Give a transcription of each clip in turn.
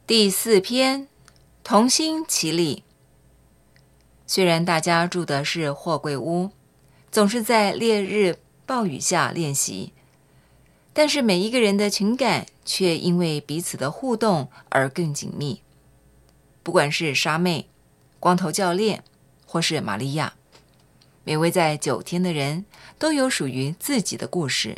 第4篇，同心其利。虽然大家住的是货柜屋，总是在烈日暴雨下练习，但是每一个人的情感却因为彼此的互动而更紧密。不管是沙妹、光头教练或是玛利亚，每位在9天的人都有属于自己的故事。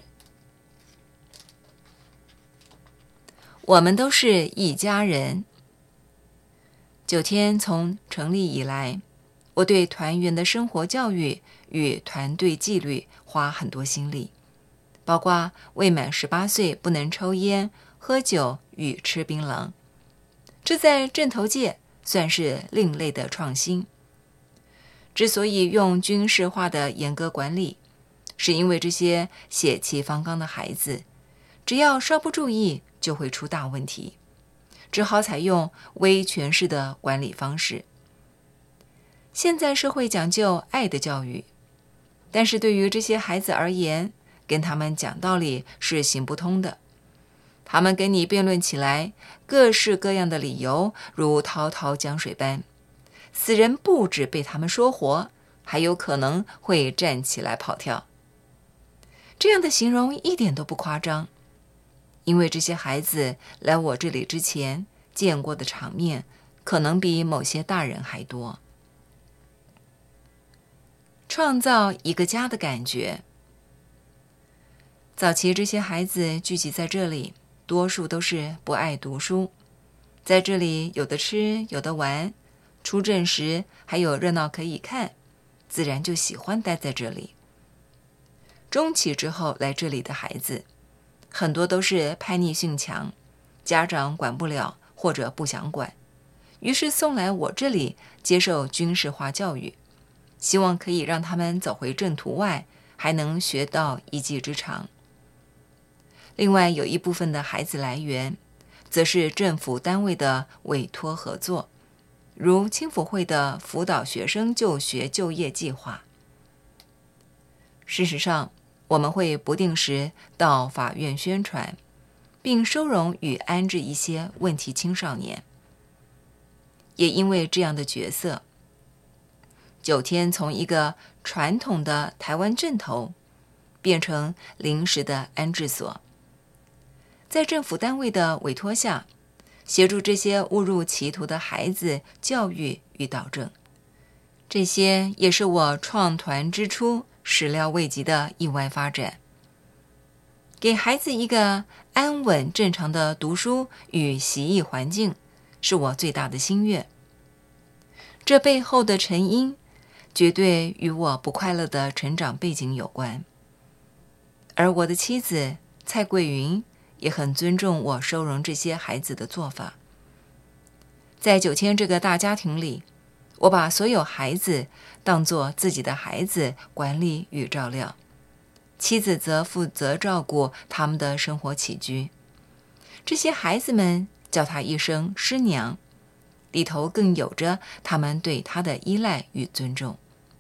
我们都是一家人。9天从成立以来，我对团员的生活教育与团队纪律花很多心力，包括未满18岁不能抽烟、喝酒与吃槟榔。这在镇头界算是另类的创新。之所以用军事化的严格管理，是因为这些血气方刚的孩子，只要稍不注意就会出大问题，只好采用威权式的管理方式。现在社会讲究爱的教育，但是对于这些孩子而言，跟他们讲道理是行不通的。他们跟你辩论起来，各式各样的理由如滔滔江水般，死人不止被他们说活，还有可能会站起来跑跳。这样的形容一点都不夸张，因为这些孩子来我这里之前见过的场面，可能比某些大人还多。创造一个家的感觉。早期这些孩子聚集在这里，多数都是不爱读书，在这里有的吃，有的玩，出阵时还有热闹可以看，自然就喜欢待在这里。中期之后来这里的孩子，很多都是叛逆性强，家长管不了或者不想管，于是送来我这里接受军事化教育，希望可以让他们走回正途外，还能学到一技之长。另外有一部分的孩子来源，则是政府单位的委托合作，如青辅会的辅导学生就学就业计划。事实上，我们会不定时到法院宣传，并收容与安置一些问题青少年。也因为这样的角色，9天从一个传统的台湾镇头变成临时的安置所，在政府单位的委托下，协助这些误入歧途的孩子教育与导正。这些也是我创团之初始料未及的意外发展。给孩子一个安稳正常的读书与习艺环境，是我最大的心愿。这背后的成因，绝对与我不快乐的成长背景有关。而我的妻子蔡桂云也很尊重我收容这些孩子的做法。在9天这个大家庭里，我把所有孩子当作自己的孩子管理与照料，妻子则负责照顾他们的生活起居。这些孩子们叫她一声师娘，里头更有着他们对她的依赖与尊重。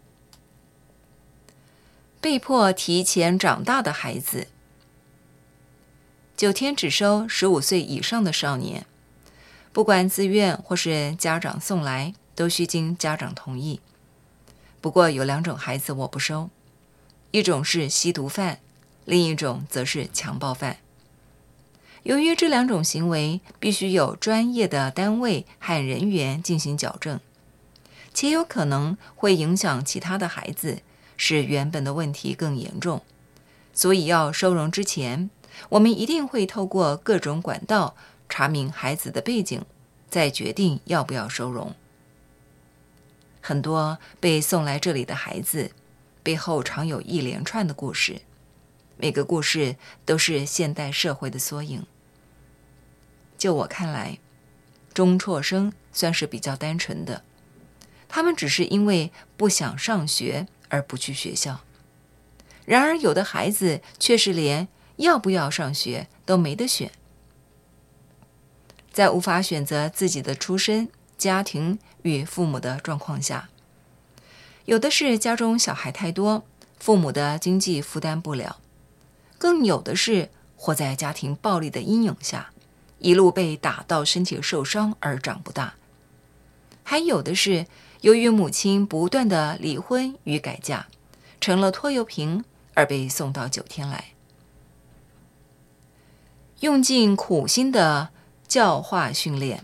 被迫提前长大的孩子。9天只收15岁以上的少年，不管自愿或是家长送来，都需经家长同意。不过有2种孩子我不收，一种是吸毒犯，另一种则是强暴犯。由于这2种行为必须有专业的单位和人员进行矫正，且有可能会影响其他的孩子，使原本的问题更严重，所以要收容之前，我们一定会透过各种管道查明孩子的背景，再决定要不要收容。很多被送来这里的孩子，背后常有一连串的故事，每个故事都是现代社会的缩影。就我看来，中辍生算是比较单纯的，他们只是因为不想上学而不去学校。然而有的孩子却是连要不要上学都没得选。在无法选择自己的出身、家庭与父母的状况下，有的是家中小孩太多，父母的经济负担不了，更有的是活在家庭暴力的阴影下， 一路被打到身体受伤而长不大。还有的是由于母亲不断的离婚与改嫁，成了拖油瓶而被送到9天来。用尽苦心的教化训练。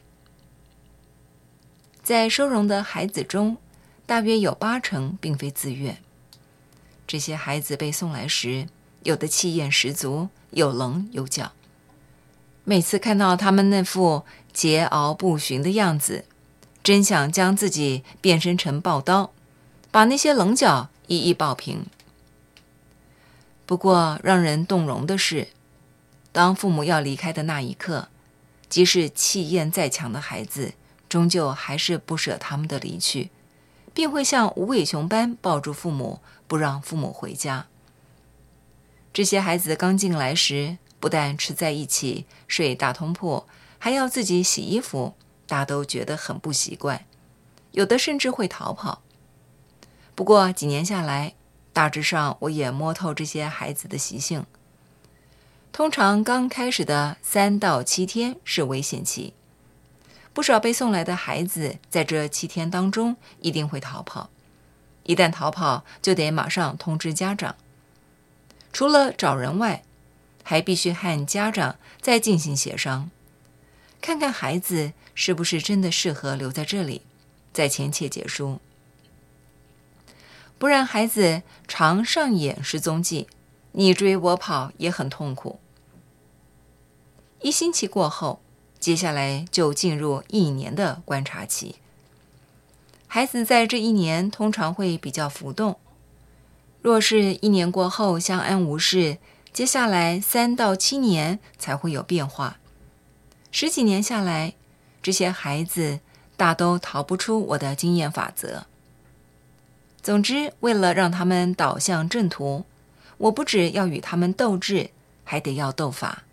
在收容的孩子中，大约有80%并非自愿。这些孩子被送来时，有的气焰十足，有棱有角。每次看到他们那副桀骜不驯的样子，真想将自己变身成刨刀，把那些棱角一一刨平。不过让人动容的是，当父母要离开的那一刻，即使气焰再强的孩子，终究还是不舍他们的离去，并会像无尾熊般抱住父母，不让父母回家。这些孩子刚进来时，不但吃在一起，睡大通铺，还要自己洗衣服，大家都觉得很不习惯，有的甚至会逃跑。不过几年下来，大致上我也摸透这些孩子的习性。通常刚开始的3到7天是危险期，不少被送来的孩子在这7天当中一定会逃跑，一旦逃跑就得马上通知家长。除了找人外，还必须和家长再进行协商，看看孩子是不是真的适合留在这里，再签切结书。不然孩子常上演失踪记，你追我跑也很痛苦。1星期过后，接下来就进入1年的观察期。孩子在这1年通常会比较浮动，若是1年过后相安无事，接下来3到7年才会有变化。10几年下来，这些孩子大都逃不出我的经验法则。总之，为了让他们导向正途，我不只要与他们斗智，还得要斗法。